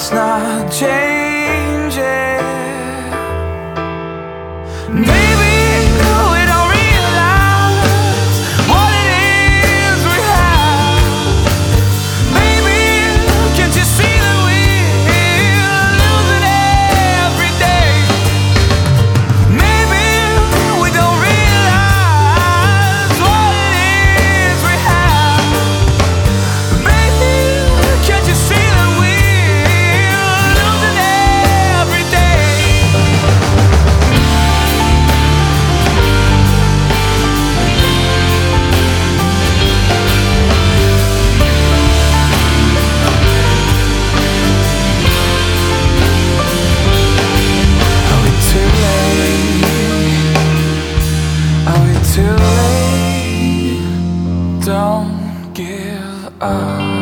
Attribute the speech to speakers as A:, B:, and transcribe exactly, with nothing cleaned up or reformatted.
A: it's not changing. Maybe we don't realize what it is we have. Maybe can't you see that we're losing every day? Maybe we don't realize what it is we have. Baby, can't you see that we're losing every day? Are we too late? Are we too late? Don't give up.